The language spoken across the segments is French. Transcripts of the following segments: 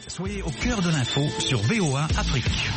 Soyez au cœur de l'info sur VOA Afrique.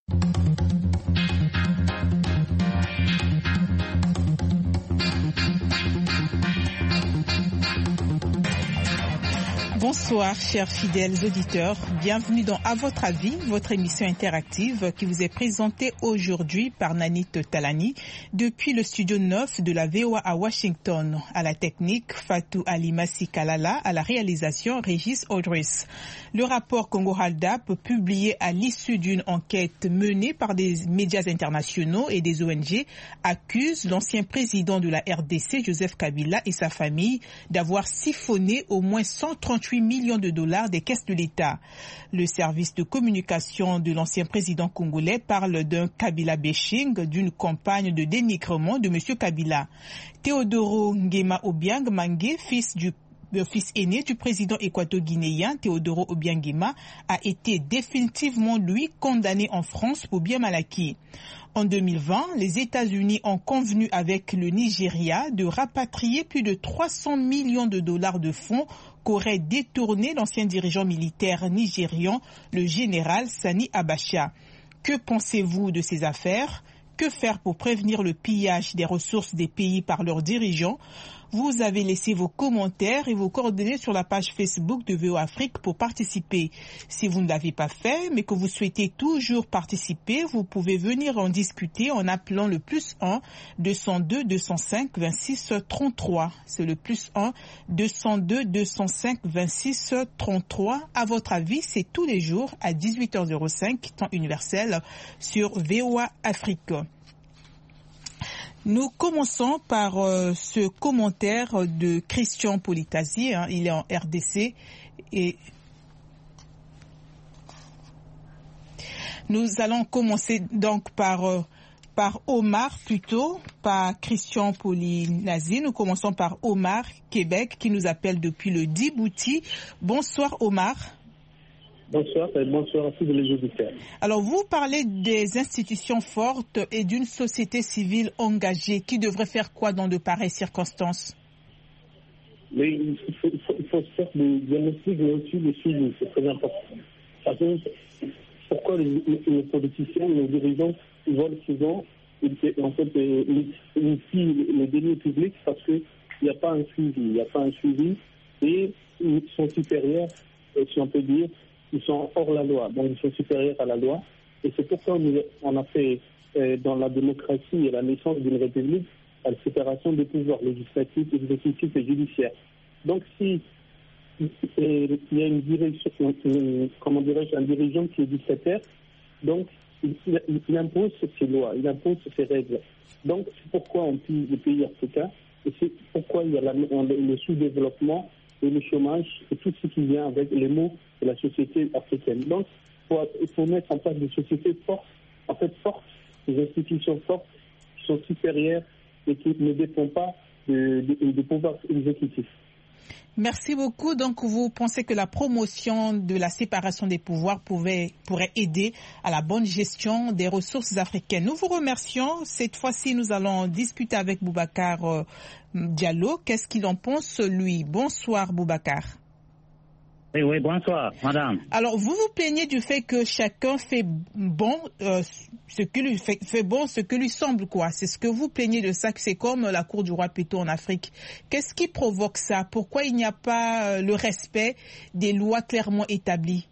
Bonsoir, chers fidèles auditeurs. Bienvenue dans À votre avis, votre émission interactive qui vous est présentée aujourd'hui par Nanit Talani depuis le studio 9 de la VOA à Washington. À la technique, Fatou Alimassi Kalala, à la réalisation, Régis Audris. Le rapport Congo Haldap, publié à l'issue d'une enquête menée par des médias internationaux et des ONG, accuse l'ancien président de la RDC, Joseph Kabila, et sa famille d'avoir siphonné au moins 138 millions de dollars des caisses de l'État. Le service de communication de l'ancien président congolais parle d'un Kabila bashing, d'une campagne de dénigrement de M. Kabila. Théodoro Nguema Obiang Mangue, fils aîné du président équato-guinéen Théodoro Obiang Nguema, a été définitivement, lui, condamné en France pour bien mal acquis. En 2020, les États-Unis ont convenu avec le Nigeria de rapatrier plus de 300 millions de dollars de fonds qu'aurait détourné l'ancien dirigeant militaire nigérian, le général Sani Abacha. Que pensez-vous de ces affaires? Que faire pour prévenir le pillage des ressources des pays par leurs dirigeants? Vous avez laissé vos commentaires et vos coordonnées sur la page Facebook de VOA Afrique pour participer. Si vous ne l'avez pas fait, mais que vous souhaitez toujours participer, vous pouvez venir en discuter en appelant le +1 202 205 26 33. C'est le +1 202 205 26 33. À votre avis, c'est tous les jours à 18h05, temps universel, sur VOA Afrique. Nous commençons par ce commentaire de Christian Politasi, il est en RDC, et nous allons commencer donc par Omar plutôt, pas Christian Politasi. Nous commençons par Omar, Québec, qui nous appelle depuis le Djibouti. Bonsoir Omar. Bonsoir et bonsoir à tous les auditeurs. Alors, vous parlez des institutions fortes et d'une société civile engagée. Qui devrait faire quoi dans de pareilles circonstances? Mais il faut faire des diagnostics, mais aussi des suivis. C'est très important. Parce que pourquoi les politiciens, les dirigeants volent souvent, en fait, les deniers publics? Parce qu'il n'y a pas un suivi. Il n'y a pas un suivi et ils sont supérieurs, si on peut dire, ils sont hors la loi, donc ils sont supérieurs à la loi. Et c'est pourquoi on a fait, dans la démocratie et la naissance d'une république, la séparation des pouvoirs législatifs, exécutifs et judiciaires. Donc si il y a une direction, un dirigeant qui est dictateur, donc il impose ses lois, il impose ses règles. Donc c'est pourquoi on pille les pays africains, et c'est pourquoi il y a le sous-développement et le chômage et tout ce qui vient avec les maux de la société africaine. Donc, il faut mettre en place des sociétés fortes, des institutions fortes qui sont supérieures et qui ne dépendent pas de pouvoirs exécutifs. Merci beaucoup. Donc, vous pensez que la promotion de la séparation des pouvoirs pourrait aider à la bonne gestion des ressources africaines. Nous vous remercions. Cette fois-ci, nous allons discuter avec Boubacar Diallo. Qu'est-ce qu'il en pense, lui? Bonsoir, Boubacar. Oui, bonsoir, madame. Alors, vous vous plaignez du fait que chacun fait bon ce qui lui fait bon, ce que lui semble, quoi. C'est ce que vous plaignez de ça, que c'est comme la cour du roi Péto en Afrique. Qu'est-ce qui provoque ça? Pourquoi il n'y a pas le respect des lois clairement établies?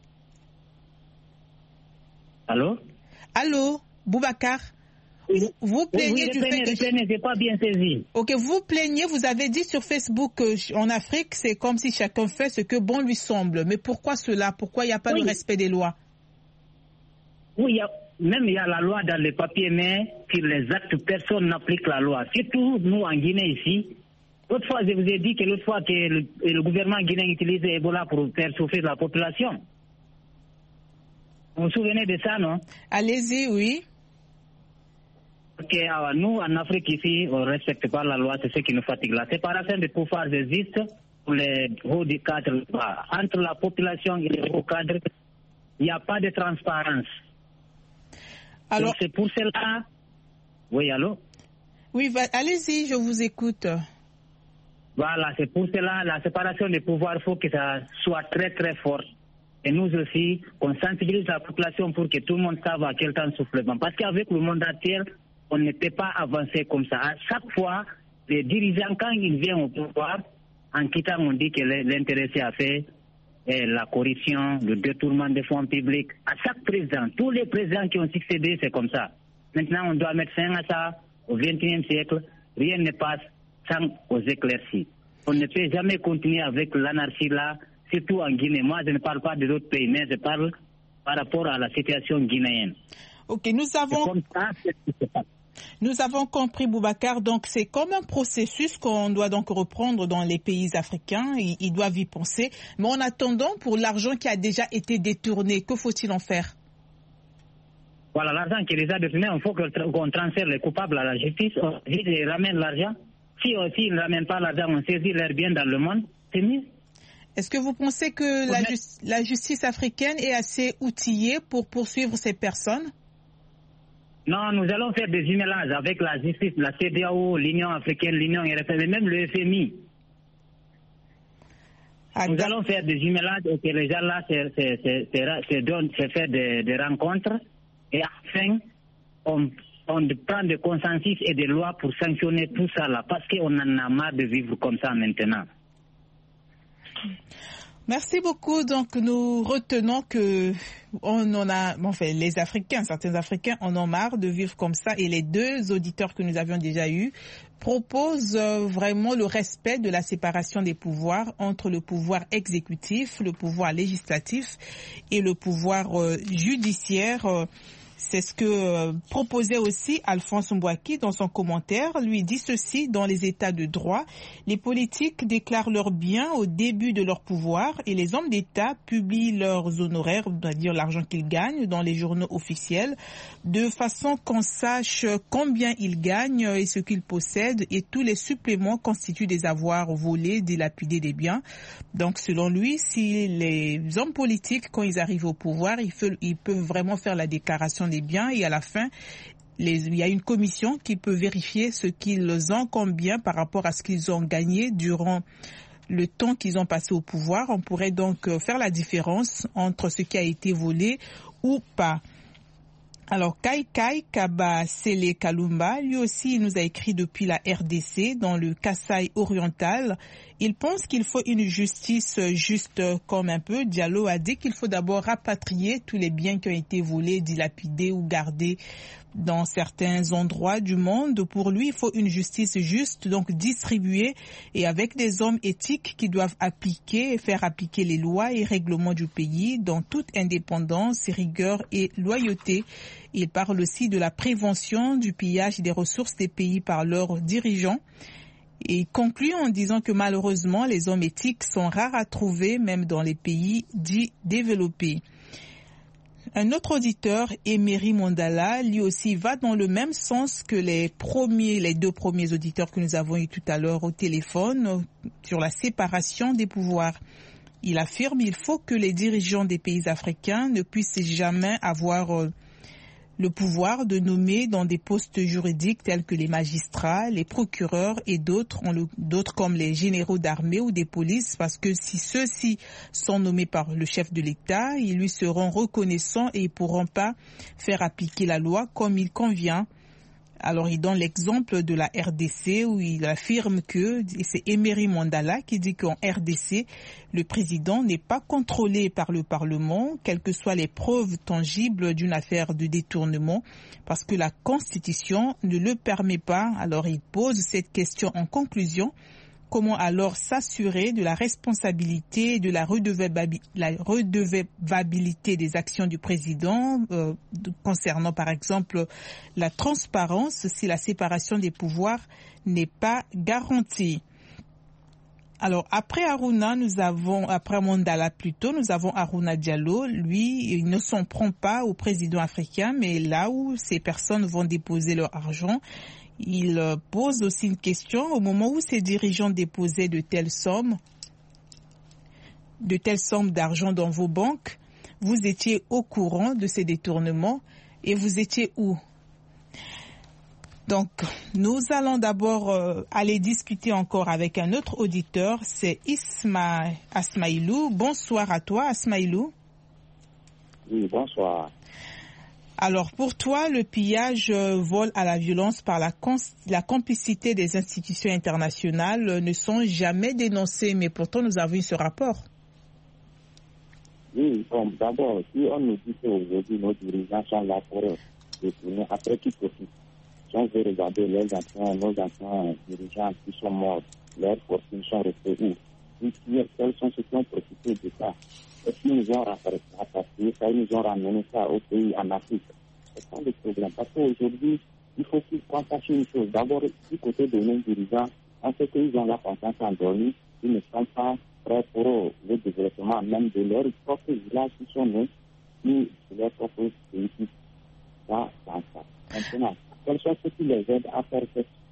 Allô, Boubacar? Vous plaignez du fait que... Je n'ai pas bien saisi. Ok, vous plaignez, vous avez dit sur Facebook qu'en Afrique, c'est comme si chacun fait ce que bon lui semble. Mais pourquoi cela? Pourquoi il n'y a pas le respect des lois? Oui, il y a la loi dans les papiers, mais sur les actes, personne n'applique la loi. Surtout nous en Guinée ici. L'autre fois, je vous ai dit que l'autre fois que le gouvernement guinéen utilisait Ebola pour faire souffrir la population. Vous vous souvenez de ça, non? Allez-y, oui. Ok, alors nous, en Afrique ici, on ne respecte pas la loi, c'est ce qui nous fatigue. La séparation des pouvoirs existe pour les hauts cadres. Entre la population et les hauts cadres, il n'y a pas de transparence. Alors, donc c'est pour cela... Oui, allô? Oui, allez-y, je vous écoute. Voilà, c'est pour cela, la séparation des pouvoirs, il faut que ça soit très très fort. et nous aussi, qu'on sensibilise la population pour que tout le monde sache à quel temps souffle le vent. Parce qu'avec le monde actuel, on ne peut pas avancer comme ça. À chaque fois, les dirigeants, quand ils viennent au pouvoir, en quittant, on dit que l'intéressé a fait la corruption, le détournement des fonds publics. À chaque président, tous les présidents qui ont succédé, c'est comme ça. Maintenant, on doit mettre fin à ça. Au XXIe siècle, rien ne passe sans aux éclaircies. On ne peut jamais continuer avec l'anarchie là, surtout en Guinée. Moi, je ne parle pas des autres pays, mais je parle par rapport à la situation guinéenne. Ok, nous avons... Comme ça, c'est ce qui se passe. Nous avons compris, Boubacar, donc c'est comme un processus qu'on doit donc reprendre dans les pays africains, ils doivent y penser. Mais en attendant, pour l'argent qui a déjà été détourné, que faut-il en faire? Voilà, l'argent qui est déjà détourné, il faut qu'on transfère les coupables à la justice, on ramène l'argent. Si ils ne ramènent pas l'argent, on saisit leurs biens dans le monde, c'est mieux. Est-ce que vous pensez que la justice africaine est assez outillée pour poursuivre ces personnes? Non, nous allons faire des jumelages avec la justice, la CEDEAO, l'Union africaine, l'Union européenne, et même le FMI. Nous allons faire des jumelages et que les gens là se faire des rencontres et enfin on prend des consensus et des lois pour sanctionner tout ça là parce qu'on en a marre de vivre comme ça maintenant. Merci beaucoup. Donc, nous retenons que les Africains, certains Africains en ont marre de vivre comme ça et les deux auditeurs que nous avions déjà eus proposent vraiment le respect de la séparation des pouvoirs entre le pouvoir exécutif, le pouvoir législatif et le pouvoir judiciaire. C'est ce que proposait aussi Alphonse Mbouaki dans son commentaire. Lui dit ceci: dans les États de droit, les politiques déclarent leurs biens au début de leur pouvoir et les hommes d'État publient leurs honoraires, c'est-à-dire l'argent qu'ils gagnent, dans les journaux officiels, de façon qu'on sache combien ils gagnent et ce qu'ils possèdent, et tous les suppléments constituent des avoirs volés, dilapidés des biens. Donc selon lui, si les hommes politiques, quand ils arrivent au pouvoir, ils peuvent vraiment faire la déclaration des biens et à la fin, il y a une commission qui peut vérifier ce qu'ils ont comme bien par rapport à ce qu'ils ont gagné durant le temps qu'ils ont passé au pouvoir. On pourrait donc faire la différence entre ce qui a été volé ou pas. Alors, Kai Kaba Sele Kalumba, lui aussi, il nous a écrit depuis la RDC, dans le Kasaï oriental. Il pense qu'il faut une justice juste comme un peu. Diallo a dit qu'il faut d'abord rapatrier tous les biens qui ont été volés, dilapidés ou gardés dans certains endroits du monde. Pour lui, il faut une justice juste, donc distribuée et avec des hommes éthiques qui doivent appliquer et faire appliquer les lois et règlements du pays dans toute indépendance, rigueur et loyauté. Il parle aussi de la prévention du pillage des ressources des pays par leurs dirigeants. Et il conclut en disant que malheureusement, les hommes éthiques sont rares à trouver, même dans les pays dits développés. Un autre auditeur, Emery Mondala, lui aussi va dans le même sens que les deux premiers auditeurs que nous avons eu tout à l'heure au téléphone sur la séparation des pouvoirs. Il affirme qu'il faut que les dirigeants des pays africains ne puissent jamais avoir le pouvoir de nommer dans des postes juridiques tels que les magistrats, les procureurs et d'autres comme les généraux d'armée ou des polices, parce que si ceux-ci sont nommés par le chef de l'État, ils lui seront reconnaissants et ils ne pourront pas faire appliquer la loi comme il convient. Alors, il donne l'exemple de la RDC où il affirme que, et c'est Emery Mondala qui dit qu'en RDC, le président n'est pas contrôlé par le Parlement, quelles que soient les preuves tangibles d'une affaire de détournement, parce que la Constitution ne le permet pas. Alors, il pose cette question en conclusion. Comment alors s'assurer de la responsabilité et de la redevabilité des actions du président concernant par exemple la transparence si la séparation des pouvoirs n'est pas garantie? Alors après Mondala plutôt, nous avons Aruna Diallo. Lui, il ne s'en prend pas au président africain, mais là où ces personnes vont déposer leur argent, il pose aussi une question. Au moment où ces dirigeants déposaient de telles sommes d'argent dans vos banques, vous étiez au courant de ces détournements et vous étiez où? Donc, nous allons d'abord aller discuter encore avec un autre auditeur, c'est Asmaïlou. Bonsoir à toi, Asmaïlou. Oui, bonsoir. Alors, pour toi, le pillage, vol à la violence par la complicité des institutions internationales ne sont jamais dénoncés, mais pourtant nous avons eu ce rapport. Oui, bon, d'abord, si on nous dit qu'aujourd'hui nos dirigeants sont là pour détourner, après qui profite. Si on veut regarder nos anciens dirigeants qui sont morts, leurs fortunes sont restées où? Quels sont ceux qui ont profité de ça? Est-ce qu'ils nous ont rapatrié ça, ils nous ont ramené ça au pays en Afrique? C'est ça le problème. Parce qu'aujourd'hui, il faut qu'ils sachent une chose. D'abord, du côté de nos dirigeants, on sait qu'ils ont la conscience endormie, ils ne sont pas prêts pour le développement même de leurs propres villages qui sont nés, ni de leurs propres pays. Ça. Maintenant, quels sont ceux qui les aident à faire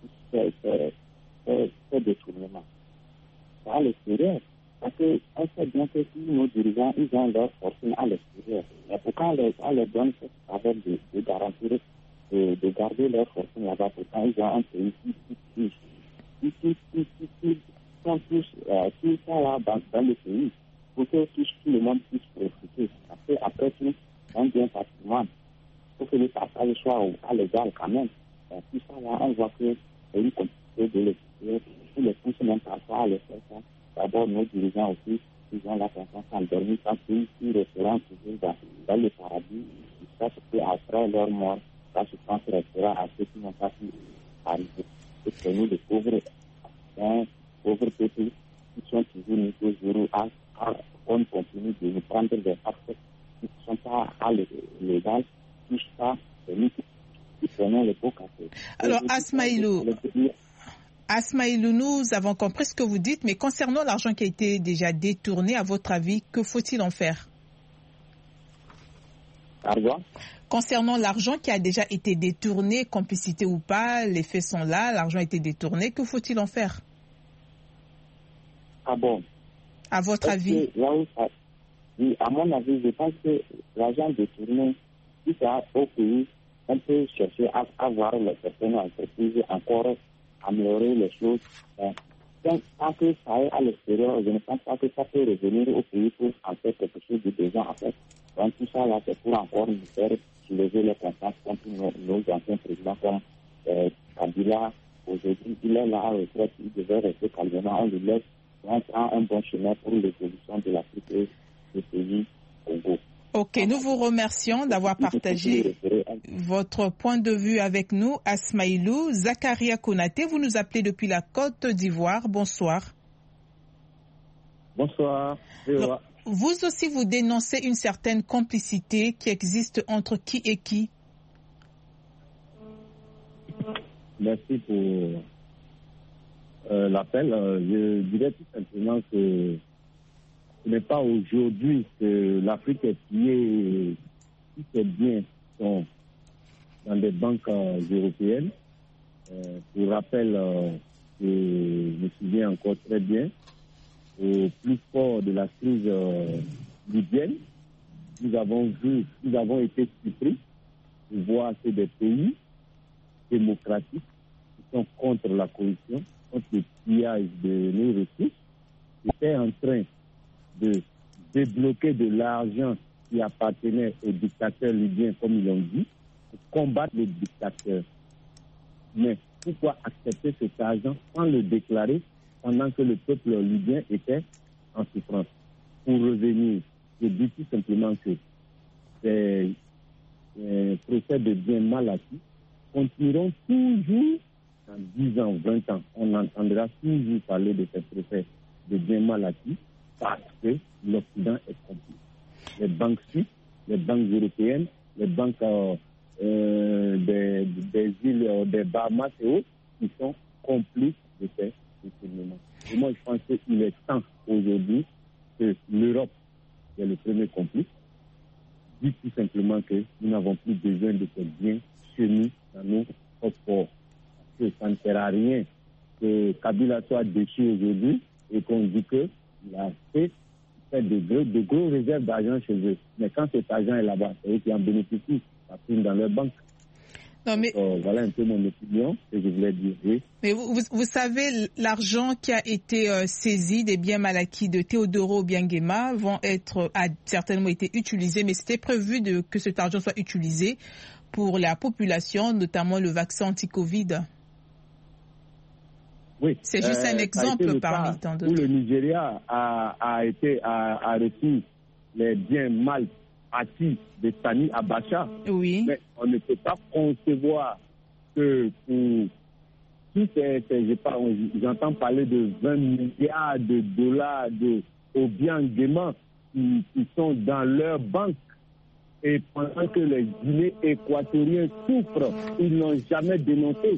ce détournement? C'est à l'extérieur. Parce qu'on sait bien que si nos dirigeants, ils ont leur fortune à l'extérieur. Mais pourquoi on les donne cette faveur de garantir, de garder leur fortune là-bas? Pourquoi ils ont un pays qui sont tous là dans le pays pour que tout le monde puisse profiter. Après tout, un bien patrimoine. Pour que le partage soit à l'égal quand même. Tout ça là, on voit que c'est une complicité de l'extérieur. Tous les poussent même parfois à le faire ça. D'abord, nos dirigeants aussi, ils ont la conscience endormie quand ils resteront toujours dans le paradis. Ils savent qu'après leur mort, ça se transférera à ceux qui n'ont pas pu arriver. C'est nous, les pauvres peuples, qui sont toujours mis au jour on continue de nous prendre des actes qui ne sont pas à l'égal. Tout ça, c'est nous qui prenons les beaux cafés. Alors, Asmaïlou, nous avons compris ce que vous dites, mais concernant l'argent qui a été déjà détourné, à votre avis, que faut-il en faire? Pardon? Concernant l'argent qui a déjà été détourné, complicité ou pas, les faits sont là, l'argent a été détourné, que faut-il en faire? Ah bon? À votre avis? Oui, à mon avis, je pense que l'argent détourné, si ça au pays, on peut chercher à voir les personnes entreprises encore améliorer les choses. Tant que ça est à l'extérieur, je ne pense pas que ça peut revenir au pays pour en faire quelque chose de déjà en fait. Donc tout ça là, c'est pour encore nous faire soulever les consciences contre nos anciens présidents comme Kabila. Aujourd'hui, il est là à retraite, il devait rester calmement, on lui laisse, on prend un bon chemin pour l'évolution de l'Afrique et du pays Congo. Ok, nous vous remercions d'avoir partagé votre point de vue avec nous, Asmaïlou. Zakaria Konaté, vous nous appelez depuis la Côte d'Ivoire. Bonsoir. Bonsoir. Donc, vous aussi, vous dénoncez une certaine complicité qui existe entre qui et qui? Merci pour l'appel. Je dirais tout simplement que ce n'est pas aujourd'hui que l'Afrique est pillée, tous ses biens sont dans des banques européennes. Pour rappel, je me souviens encore très bien, au plus fort de la crise libyenne, nous avons été surpris de voir que des pays démocratiques qui sont contre la corruption, contre le pillage de nos ressources, étaient en train de débloquer de l'argent qui appartenait aux dictateurs libyens, comme ils l'ont dit, pour combattre les dictateurs. Mais pourquoi accepter cet argent sans le déclarer pendant que le peuple libyen était en souffrance? Pour revenir, je dis tout simplement que ces procès de biens mal acquis continueront toujours dans 10 ans, 20 ans. On entendra toujours parler de ces procès de biens mal acquis parce que l'Occident est complice. Les banques suisses, les banques européennes, les banques des îles, des Bahamas et autres, qui sont complices de ces détournements. Et moi, je pense qu'il est temps aujourd'hui que l'Europe, qui est le premier complice, dit tout simplement que nous n'avons plus besoin de ces biens chez nous, dans nos ports. Parce que ça ne sert à rien que Kabila soit déchu aujourd'hui et qu'on dit qu'il a fait de gros réserves d'argent chez eux. Mais quand cet argent est là-bas, c'est eux qui en bénéficient, ça prime dans leur banque. Non, mais... Voilà un peu mon opinion que je voulais dire. Oui. Mais vous savez, l'argent qui a été saisi des biens mal acquis de Teodoro Obiangema a certainement été utilisé, mais c'était prévu que cet argent soit utilisé pour la population, notamment le vaccin anti-Covid. Oui. C'est juste un exemple parmi tant d'autres. Où le Nigeria a reçu les biens mal acquis de Sani Abacha. Oui. Mais on ne peut pas concevoir que pour tous j'entends parler de 20 milliards de dollars de Obiangema qui sont dans leur banque. Et pendant que les Guinéens équatoriens souffrent, ils n'ont jamais dénoncé.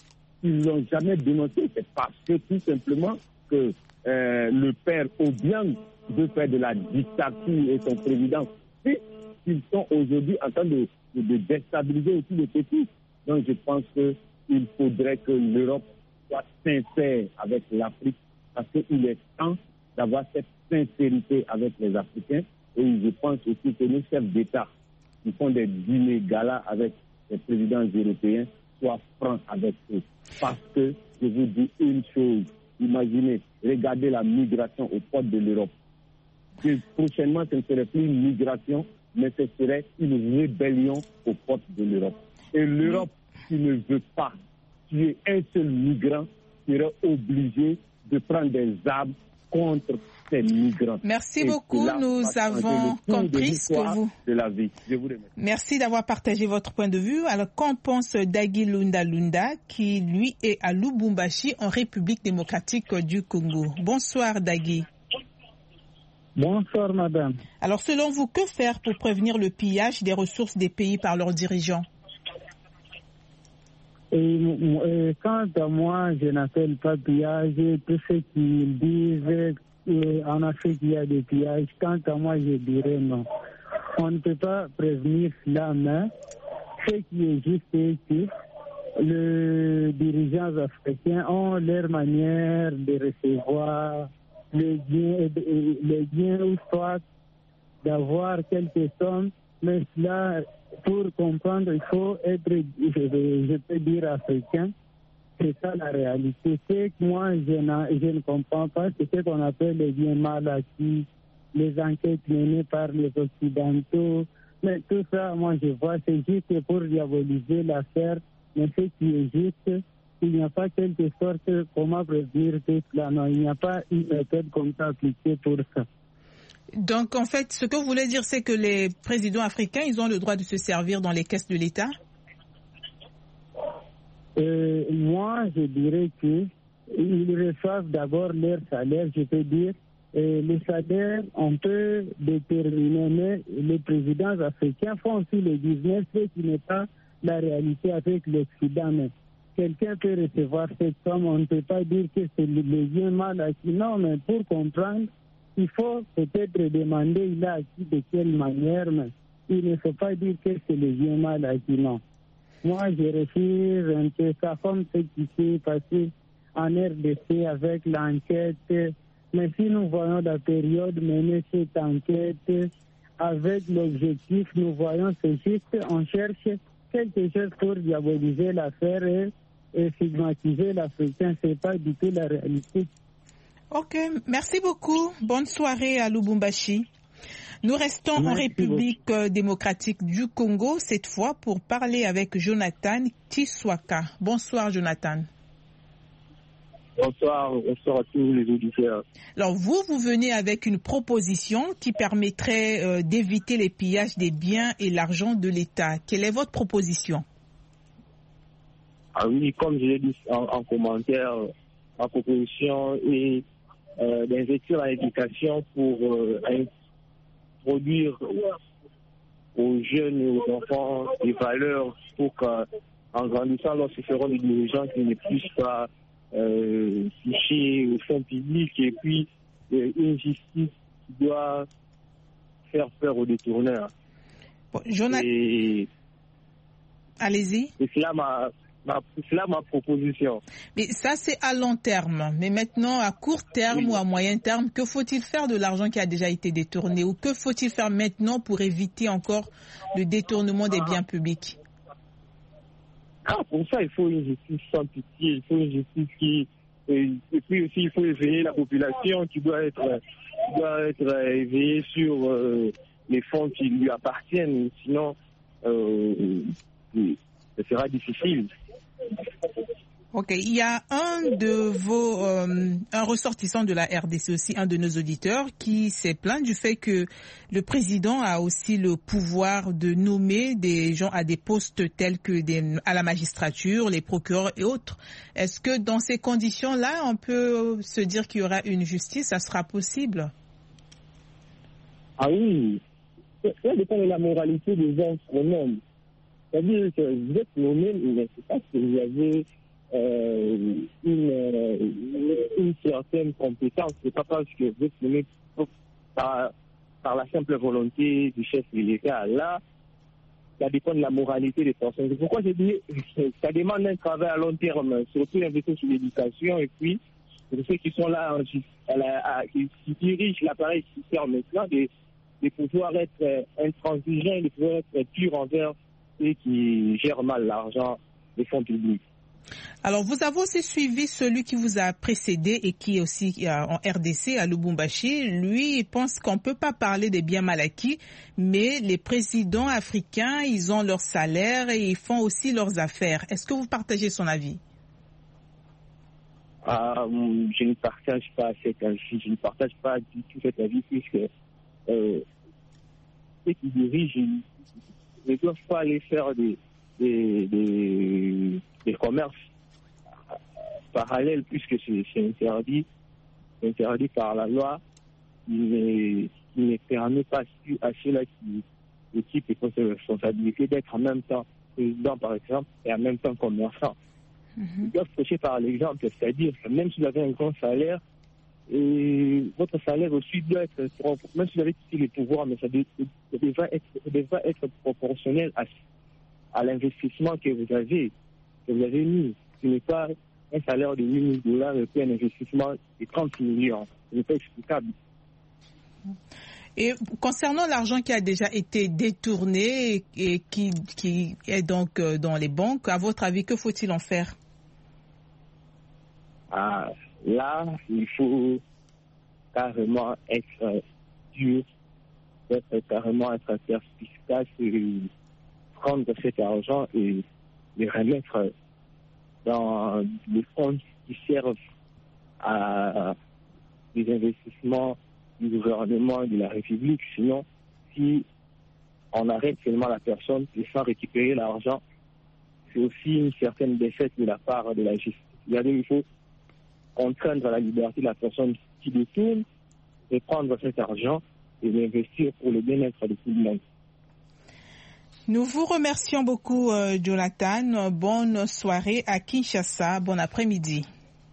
C'est parce que tout simplement que le père Obiang veut faire de la dictature et son président. Ils sont aujourd'hui en train de déstabiliser aussi le pays. Donc je pense qu'il faudrait que l'Europe soit sincère avec l'Afrique parce qu'il est temps d'avoir cette sincérité avec les Africains. Et je pense aussi que nos chefs d'État qui font des dîners galas avec les présidents européens soient francs avec eux. Parce que, je vous dis une chose, imaginez, regardez la migration aux portes de l'Europe. Prochainement, ce ne serait plus une migration, mais ce serait une rébellion aux portes de l'Europe. Et l'Europe, qui ne veut pas tuer un seul migrant, serait obligée de prendre des armes contre ces migrants. Merci beaucoup. Nous avons compris ce que vous... de la vie. Je vous remercie. Merci d'avoir partagé votre point de vue. Alors, qu'en pense Dagui Lunda, qui, lui, est à Lubumbashi, en République démocratique du Congo? Bonsoir, Dagui. Bonsoir, madame. Alors, selon vous, que faire pour prévenir le pillage des ressources des pays par leurs dirigeants? Quant à moi, je n'appelle pas pillage. Tout ce qu'ils disent, en Afrique, il y a des pillages. Quant à moi, je dirais non. On ne peut pas prévenir cela, mais ce qui est juste est que les dirigeants africains ont leur manière de recevoir les biens ou soit d'avoir quelques sommes, mais cela, pour comprendre, il faut être, je peux dire, africain. C'est ça la réalité. C'est que moi, je ne comprends pas, c'est ce qu'on appelle les biens mal acquis, les enquêtes menées par les Occidentaux. Mais tout ça, moi, je vois, c'est juste pour diaboliser l'affaire. Mais ce qui est juste, il n'y a pas quelque sorte, comment prévenir tout cela. Non, il n'y a pas une méthode comme ça appliquée pour ça. Donc, en fait, ce que vous voulez dire, c'est que les présidents africains, ils ont le droit de se servir dans les caisses de l'État? Moi, je dirais qu'ils reçoivent d'abord leur salaire, je peux dire. Les salaires, on peut déterminer, mais les présidents africains font aussi le business, ce qui n'est pas la réalité avec l'Occident. Mais quelqu'un peut recevoir cette somme, on ne peut pas dire que c'est le bien mal acquis. Non, mais pour comprendre, il faut peut-être demander il a acquis de quelle manière, mais il ne faut pas dire que c'est le bien mal acquis, non. Moi, je refuse un peu ça comme ce qui s'est passé en RDC avec l'enquête. Mais si nous voyons la période menée cette enquête avec l'objectif, nous voyons c'est juste, on cherche quelque chose pour diaboliser l'affaire et stigmatiser l'Africain. Ce n'est pas du tout la réalité. Ok, merci beaucoup. Bonne soirée à Lubumbashi. Nous restons en République démocratique du Congo, cette fois pour parler avec Jonathan Tiswaka. Bonsoir, Jonathan. Bonsoir à tous les auditeurs. Alors, vous venez avec une proposition qui permettrait d'éviter les pillages des biens et l'argent de l'État. Quelle est votre proposition? Ah oui, comme je l'ai dit en commentaire, ma proposition est d'investir à l'éducation pour introduire aux jeunes et aux enfants des valeurs pour qu'en grandissant, lorsqu'ils seront des dirigeants, qui ne puissent pas toucher au fonds public et puis une justice qui doit faire peur aux détourneurs. Bon, Jonathan, allez-y. Et c'est là ma proposition. Mais ça, c'est à long terme. Mais maintenant, à court terme ou à moyen terme, que faut-il faire de l'argent qui a déjà été détourné? Ou que faut-il faire maintenant pour éviter encore le détournement des biens publics? Pour ça, il faut une justice sans pitié, il faut une justice qui... Et puis aussi, il faut éveiller la population qui doit être éveillée sur les fonds qui lui appartiennent. Sinon, ce sera difficile. Ok, il y a un ressortissant de la RDC aussi, un de nos auditeurs, qui s'est plaint du fait que le président a aussi le pouvoir de nommer des gens à des postes tels que à la magistrature, les procureurs et autres. Est-ce que dans ces conditions-là, on peut se dire qu'il y aura une justice, ça sera possible? Ah oui, ça dépend de la moralité des gens qu'on nomme. C'est-à-dire que vous êtes nommé, mais c'est parce que vous avez une certaine compétence. C'est pas parce que vous êtes nommé par la simple volonté du chef militaire. Là, ça dépend de la moralité des personnes. C'est pourquoi j'ai dit que ça demande un travail à long terme, surtout investir sur l'éducation et puis pour ceux qui sont là, qui dirigent l'appareil judiciaire maintenant, de pouvoir être intransigeants, de pouvoir être durs envers ceux qui gèrent mal l'argent des fonds publics. Alors, vous avez aussi suivi celui qui vous a précédé et qui est aussi en RDC, à Lubumbashi. Lui, il pense qu'on ne peut pas parler des biens mal acquis, mais les présidents africains, ils ont leur salaire et ils font aussi leurs affaires. Est-ce que vous partagez son avis? Je ne partage pas cet avis. Je ne partage pas du tout cet avis puisque ceux qui dirigent ne doivent pas aller faire des commerces parallèles puisque c'est interdit par la loi qui ne permet pas à ceux-là qui équipent et ont la responsabilité d'être en même temps président par exemple et en même temps commerçant. Ils doivent prêcher par l'exemple, c'est-à-dire que même si vous avez un grand salaire, et votre salaire aussi doit être propre, même si vous avez tous les pouvoirs, mais ça devra être proportionnel à l'investissement que vous avez mis. Ce n'est pas un salaire de $8,000 et puis un investissement de 30 millions. Ce n'est pas explicable. Et concernant l'argent qui a déjà été détourné et qui est donc dans les banques, à votre avis, que faut-il en faire? Là, il faut carrément être dur, carrément être perspicace et prendre cet argent et le remettre dans les fonds qui servent à des investissements du gouvernement et de la République. Sinon, si on arrête seulement la personne et sans récupérer l'argent, c'est aussi une certaine défaite de la part de la justice. Il faut contraindre la liberté de la personne qui détourne et prendre cet argent et l'investir pour le bien-être de tout le monde. Nous vous remercions beaucoup, Jonathan. Bonne soirée à Kinshasa. Bon après-midi.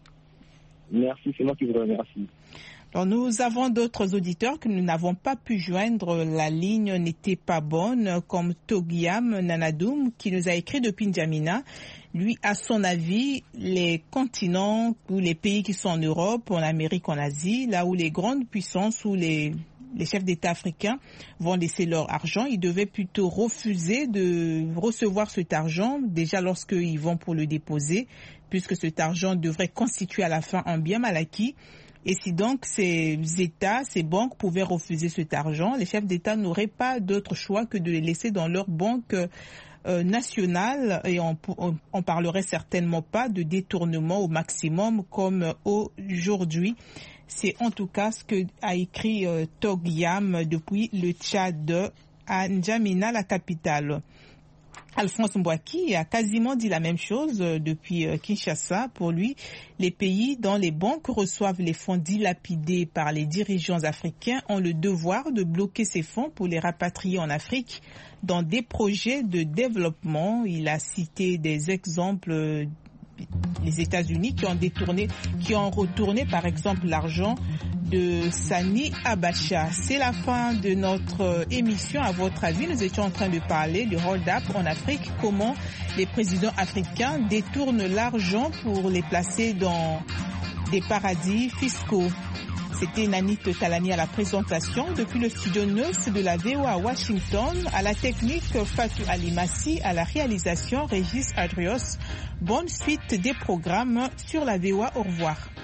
Merci, c'est moi qui vous remercie. Alors, nous avons d'autres auditeurs que nous n'avons pas pu joindre. La ligne n'était pas bonne, comme Togiam Nanadoum, qui nous a écrit depuis N'Djamena. Lui, à son avis, les continents ou les pays qui sont en Europe, en Amérique, en Asie, là où les grandes puissances ou les chefs d'État africains vont laisser leur argent, ils devaient plutôt refuser de recevoir cet argent déjà lorsqu'ils vont pour le déposer, puisque cet argent devrait constituer à la fin un bien mal acquis. Et si donc ces États, ces banques pouvaient refuser cet argent, les chefs d'État n'auraient pas d'autre choix que de les laisser dans leur banque nationale et on parlerait certainement pas de détournement au maximum comme aujourd'hui. C'est en tout cas ce que a écrit Togiam depuis le Tchad à N'Djamena, la capitale. Alphonse Mbouaki a quasiment dit la même chose depuis Kinshasa. Pour lui, les pays dont les banques reçoivent les fonds dilapidés par les dirigeants africains ont le devoir de bloquer ces fonds pour les rapatrier en Afrique dans des projets de développement. Il a cité des exemples les États-Unis qui ont retourné par exemple l'argent de Sani Abacha. C'est la fin de notre émission. À votre avis, nous étions en train de parler du hold-up en Afrique, comment les présidents africains détournent l'argent pour les placer dans des paradis fiscaux. C'était Nanit Talani à la présentation depuis le studio 9 de la VOA à Washington. À la technique, Fatou Alimassi, à la réalisation, Régis Adrios. Bonne suite des programmes sur la VOA. Au revoir.